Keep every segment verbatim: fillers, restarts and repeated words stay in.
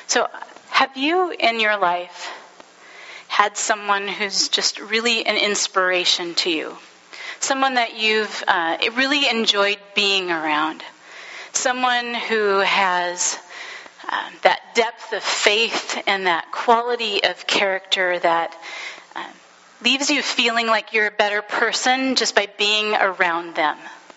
So have you in your life had someone who's just really an inspiration to you? Someone that you've uh, really enjoyed being around? Someone who has uh, that depth of faith and that quality of character that uh, leaves you feeling like you're a better person just by being around them.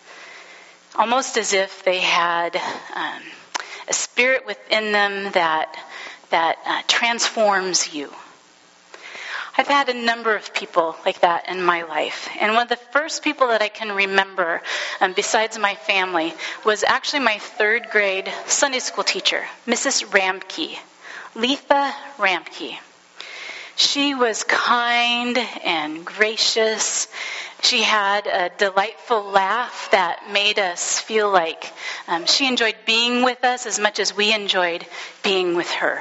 Almost as if they had um, a spirit within them that that uh, transforms you. I've had a number of people like that in my life. And one of the first people that I can remember, um, besides my family, was actually my third grade Sunday school teacher, Missus Ramke, Letha Ramke. She was kind and gracious. She had a delightful laugh that made us feel like um, she enjoyed being with us as much as we enjoyed being with her.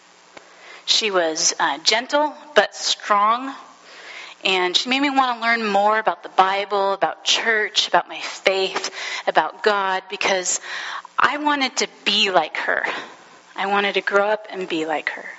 She was uh, gentle but strong, and she made me want to learn more about the Bible, about church, about my faith, about God, because I wanted to be like her. I wanted to grow up and be like her.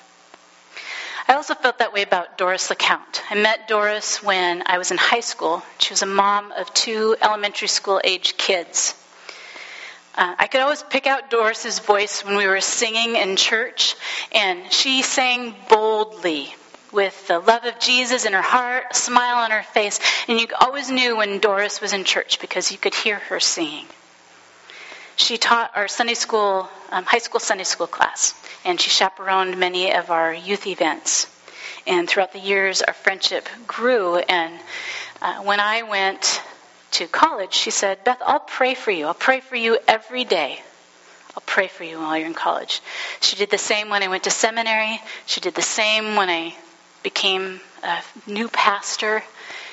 I also felt that way about Doris LeCount. I met Doris when I was in high school. She was a mom of two elementary school age kids. Uh, I could always pick out Doris's voice when we were singing in church, and she sang boldly with the love of Jesus in her heart, a smile on her face, and you always knew when Doris was in church because you could hear her singing. She taught our Sunday school, um, high school Sunday school class, and she chaperoned many of our youth events. And throughout the years, our friendship grew, and uh, when I went to college, she said, "Beth, I'll pray for you. I'll pray for you every day. I'll pray for you while you're in college." She did the same when I went to seminary. She did the same when I became a new pastor.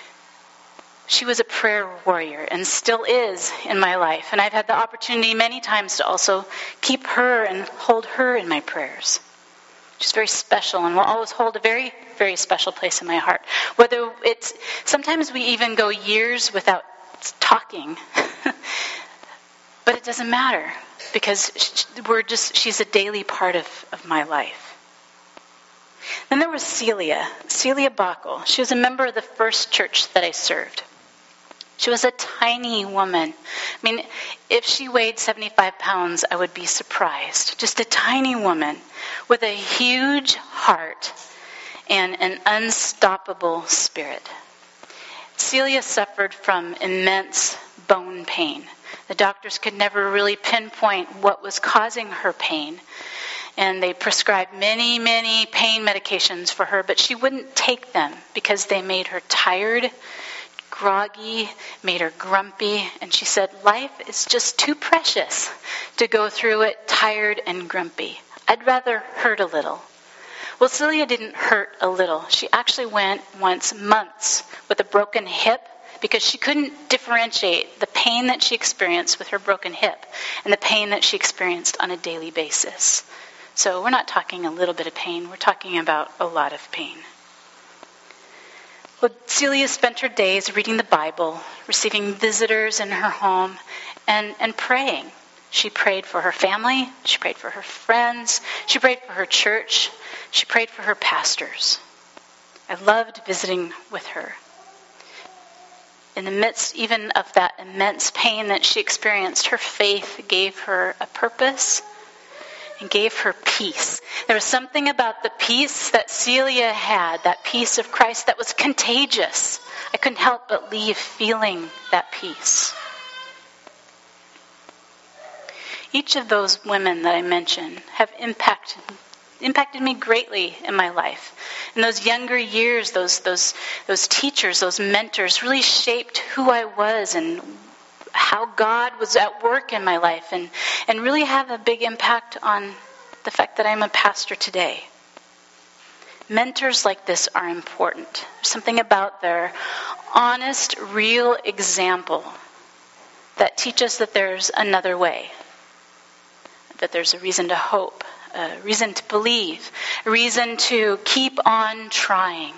She was a prayer warrior and still is in my life. And I've had the opportunity many times to also keep her and hold her in my prayers. She's very special and will always hold a very, very special place in my heart. Whether it's, sometimes we even go years without talking, but it doesn't matter because we're just, she's a daily part of, of my life. Then there was Celia, Celia Backel. She was a member of the first church that I served. She was a tiny woman. I mean, if she weighed seventy-five pounds, I would be surprised. Just a tiny woman with a huge heart and an unstoppable spirit. Celia suffered from immense bone pain. The doctors could never really pinpoint what was causing her pain. And they prescribed many, many pain medications for her, but she wouldn't take them because they made her tired, groggy, made her grumpy. And she said, life is just too precious to go through it tired and grumpy. I'd rather hurt a little. Well, Celia didn't hurt a little. She actually went once months with a broken hip because she couldn't differentiate the pain that she experienced with her broken hip and the pain that she experienced on a daily basis. So we're not talking a little bit of pain. We're talking about a lot of pain. Well, Celia spent her days reading the Bible, receiving visitors in her home, and, and praying. She prayed for her family. She prayed for her friends. She prayed for her church. She prayed for her pastors. I loved visiting with her. In the midst even of that immense pain that she experienced, her faith gave her a purpose and gave her peace. There was something about the peace that Celia had, that peace of Christ, that was contagious. I couldn't help but leave feeling that peace. Each of those women that I mentioned have impacted impacted me greatly in my life. In those younger years, those those those teachers, those mentors really shaped who I was and how God was at work in my life, and, and really have a big impact on the fact that I'm a pastor today. Mentors like this are important. There's something about their honest, real example that teaches that there's another way, that there's a reason to hope, a reason to believe, a reason to keep on trying.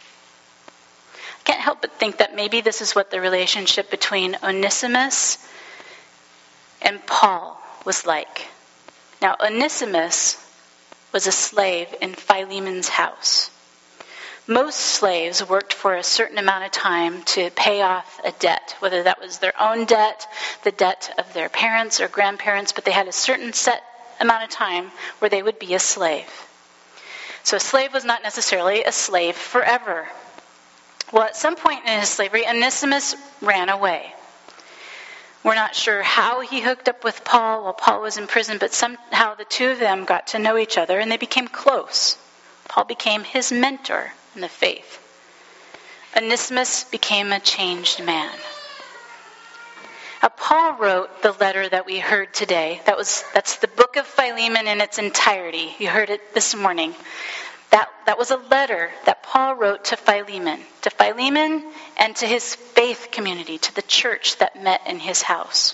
I can't help but think that maybe this is what the relationship between Onesimus and Paul was like. Now, Onesimus was a slave in Philemon's house. Most slaves worked for a certain amount of time to pay off a debt, whether that was their own debt, the debt of their parents or grandparents, but they had a certain set amount of time where they would be a slave. So a slave was not necessarily a slave forever. Well, at some point in his slavery, Onesimus ran away. We're not sure how he hooked up with Paul while Paul was in prison, but somehow the two of them got to know each other and they became close. Paul became his mentor in the faith. Onesimus became a changed man. Now, Paul wrote the letter that we heard today. That was that's the book of Philemon in its entirety. You heard it this morning. That, that was a letter that Paul wrote to Philemon, to Philemon and to his faith community, to the church that met in his house.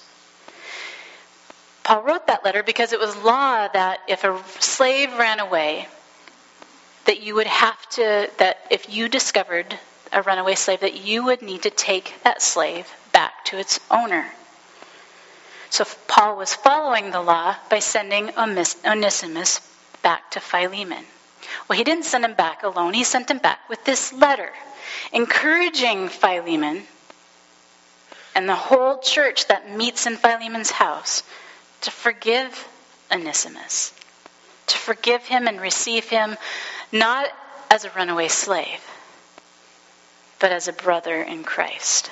Paul wrote that letter because it was law that if a slave ran away, that you would have to, that if you discovered a runaway slave, that you would need to take that slave back to its owner. So Paul was following the law by sending Onesimus back to Philemon. Well, he didn't send him back alone. He sent him back with this letter, encouraging Philemon and the whole church that meets in Philemon's house to forgive Onesimus, to forgive him and receive him not as a runaway slave, but as a brother in Christ.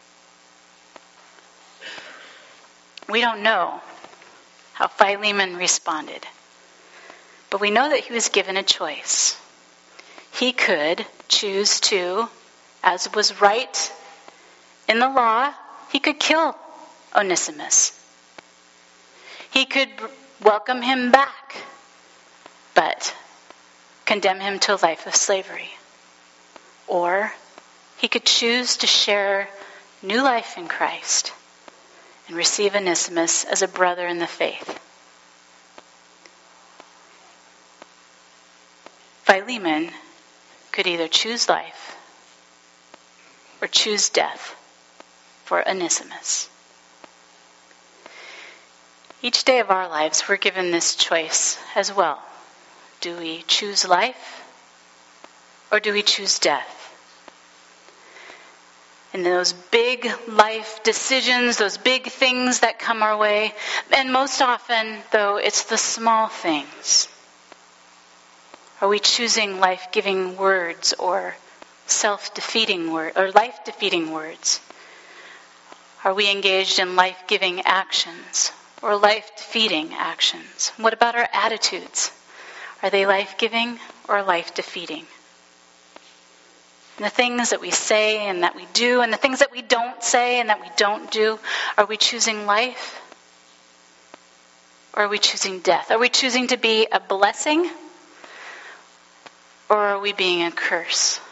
We don't know how Philemon responded, but we know that he was given a choice. He could choose to, as was right in the law, he could kill Onesimus. He could welcome him back, but condemn him to a life of slavery. Or he could choose to share new life in Christ and receive Onesimus as a brother in the faith. Philemon could either choose life or choose death for Onesimus. Each day of our lives, we're given this choice as well. Do we choose life or do we choose death? And those big life decisions, those big things that come our way, and most often, though, it's the small things. Are we choosing life-giving words or self-defeating words or life-defeating words? Are we engaged in life-giving actions or life-defeating actions? What about our attitudes? Are they life-giving or life-defeating? And the things that we say and that we do and the things that we don't say and that we don't do, are we choosing life or are we choosing death? Are we choosing to be a blessing or are we being a curse?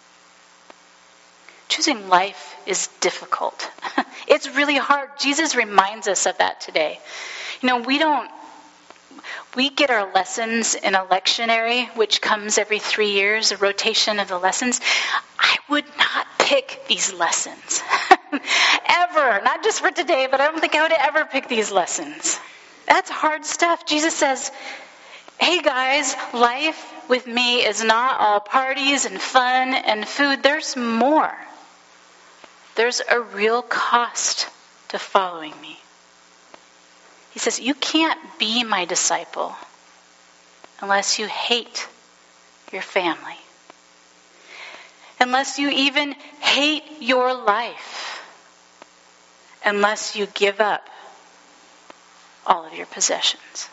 Choosing life is difficult. It's really hard. Jesus reminds us of that today. You know, we don't, we get our lessons in a lectionary, which comes every three years, a rotation of the lessons. I would not pick these lessons. Ever. Not just for today, but I don't think I would ever pick these lessons. That's hard stuff. Jesus says, hey guys, life with me is not all parties and fun and food. There's more. There's a real cost to following me. He says, you can't be my disciple unless you hate your family. Unless you even hate your life. Unless you give up all of your possessions.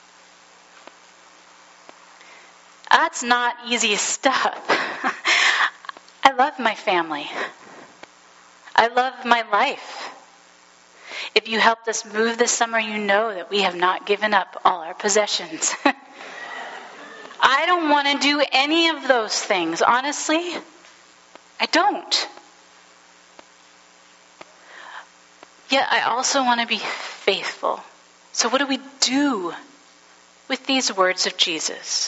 That's not easy stuff. I love my family. I love my life. If you helped us move this summer, you know that we have not given up all our possessions. I don't want to do any of those things, honestly. I don't. Yet I also want to be faithful. So what do we do with these words of Jesus?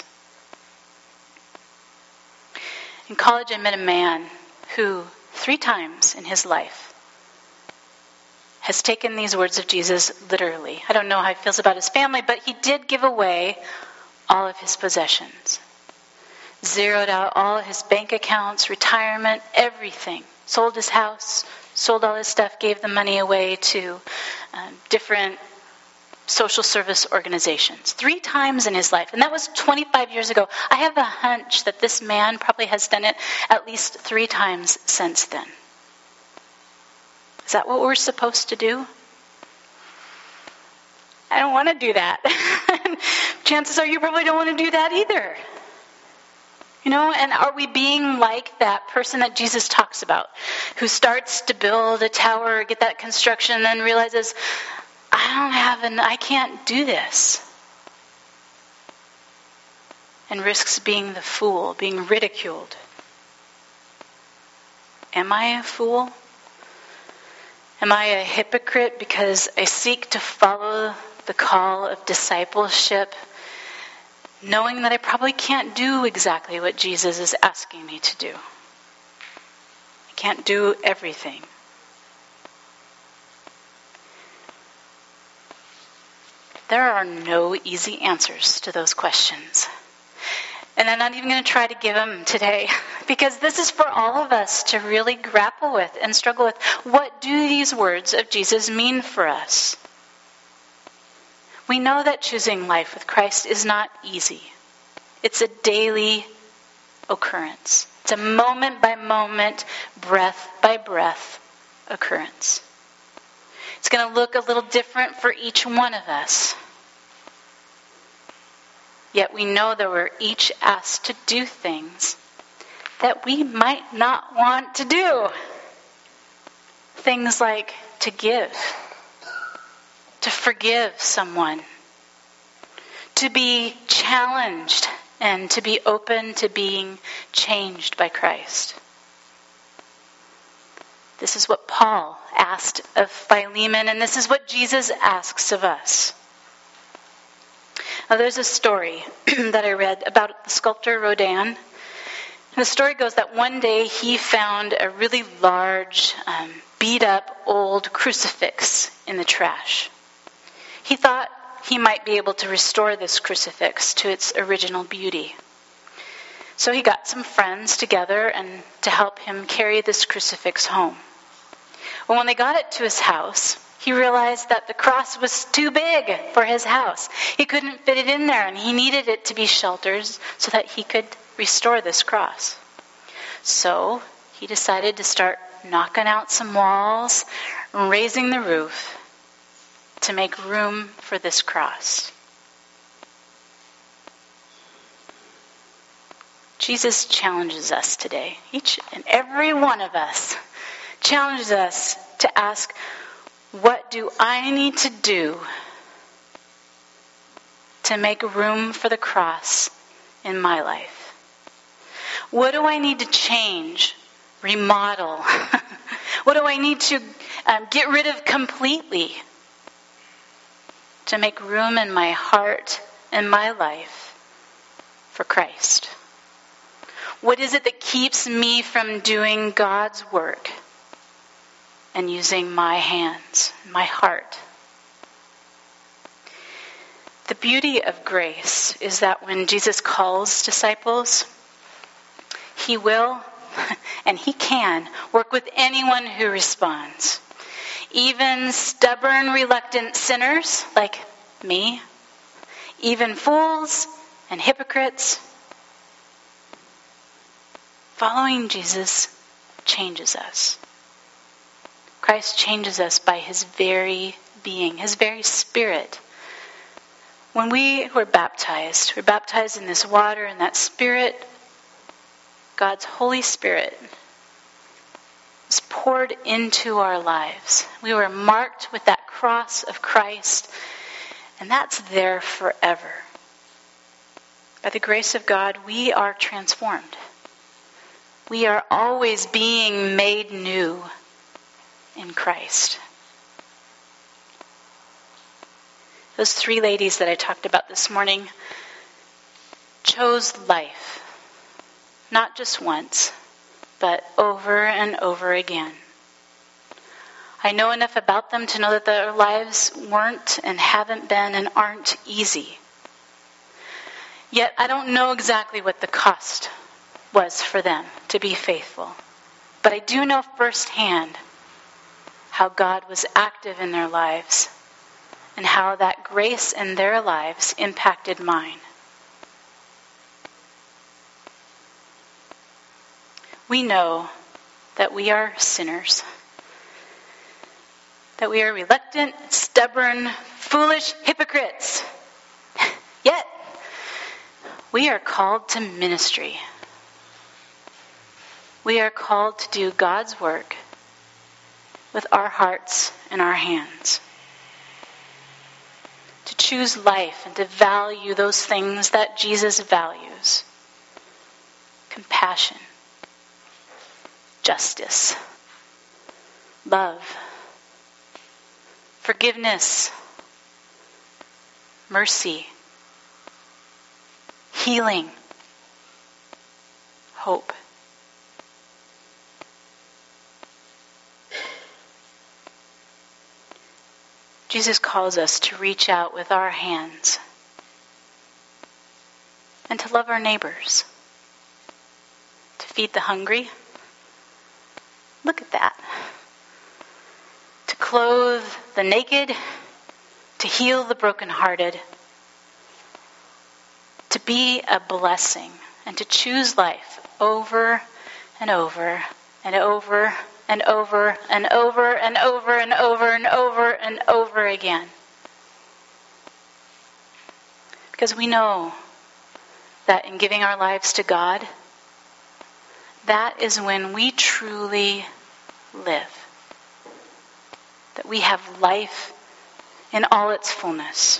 In college, I met a man who, three times in his life, has taken these words of Jesus literally. I don't know how he feels about his family, but he did give away all of his possessions. Zeroed out all his bank accounts, retirement, everything. Sold his house, sold all his stuff, gave the money away to um, different social service organizations. Three times in his life. And that was twenty-five years ago. I have a hunch that this man probably has done it at least three times since then. Is that what we're supposed to do? I don't want to do that. Chances are you probably don't want to do that either. You know, and are we being like that person that Jesus talks about, who starts to build a tower, get that construction, and then realizes, I don't have an, I can't do this. And risks being the fool, being ridiculed. Am I a fool? Am I a hypocrite because I seek to follow the call of discipleship, knowing that I probably can't do exactly what Jesus is asking me to do? I can't do everything. There are no easy answers to those questions. And I'm not even going to try to give them today, because this is for all of us to really grapple with and struggle with. What do these words of Jesus mean for us? We know that choosing life with Christ is not easy. It's a daily occurrence. It's a moment by moment, breath by breath occurrence. It's going to look a little different for each one of us. Yet we know that we're each asked to do things that we might not want to do. Things like to give, to forgive someone, to be challenged, and to be open to being changed by Christ. This is what Paul asked of Philemon, and this is what Jesus asks of us. Now, there's a story that I read about the sculptor Rodin. And the story goes that one day he found a really large, um, beat-up old crucifix in the trash. He thought he might be able to restore this crucifix to its original beauty. So he got some friends together and to help him carry this crucifix home. Well, when they got it to his house, he realized that the cross was too big for his house. He couldn't fit it in there, and he needed it to be sheltered so that he could restore this cross. So he decided to start knocking out some walls, raising the roof to make room for this cross. Jesus challenges us today. Each and every one of us challenges us to ask, what do I need to do to make room for the cross in my life? What do I need to change, remodel? What do I need to um, get rid of completely to make room in my heart and my life for Christ? What is it that keeps me from doing God's work and using my hands, my heart? The beauty of grace is that when Jesus calls disciples, he will and he can work with anyone who responds. Even stubborn, reluctant sinners like me, even fools and hypocrites. Following Jesus changes us. Christ changes us by his very being, his very spirit. When we were baptized, we're baptized in this water, and that spirit, God's Holy Spirit, was poured into our lives. We were marked with that cross of Christ, and that's there forever. By the grace of God, we are transformed. We are always being made new in Christ. Those three ladies that I talked about this morning chose life, not just once, but over and over again. I know enough about them to know that their lives weren't and haven't been and aren't easy. Yet I don't know exactly what the cost was for them to be faithful. But I do know firsthand how God was active in their lives and how that grace in their lives impacted mine. We know that we are sinners, that we are reluctant, stubborn, foolish hypocrites. Yet, we are called to ministry. We are called to do God's work with our hearts and our hands. To choose life and to value those things that Jesus values. Compassion, justice, love, forgiveness, mercy, healing, hope. Jesus calls us to reach out with our hands and to love our neighbors, to feed the hungry. Look at that. To clothe the naked, to heal the brokenhearted, to be a blessing, and to choose life over and over and over and over and over and over and over and over and over again. Because we know that in giving our lives to God, that is when we truly live. That we have life in all its fullness.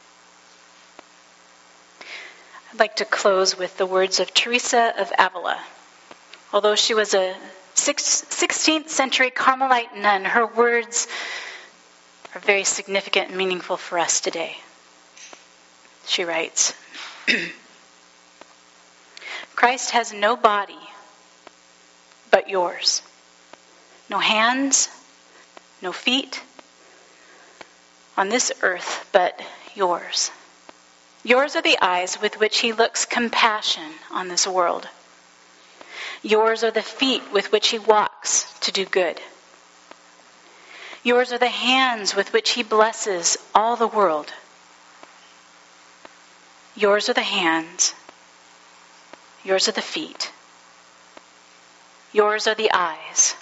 I'd like to close with the words of Teresa of Avila. Although she was a sixteenth century Carmelite nun, her words are very significant and meaningful for us today. She writes, Christ has no body but yours. No hands, no feet on this earth but yours. Yours are the eyes with which he looks compassion on this world. Yours are the feet with which he walks to do good. Yours are the hands with which he blesses all the world. Yours are the hands. Yours are the feet. Yours are the eyes.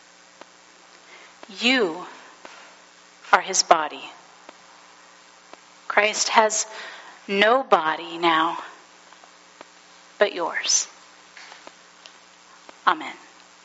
You are his body. Christ has no body now but yours. Amen.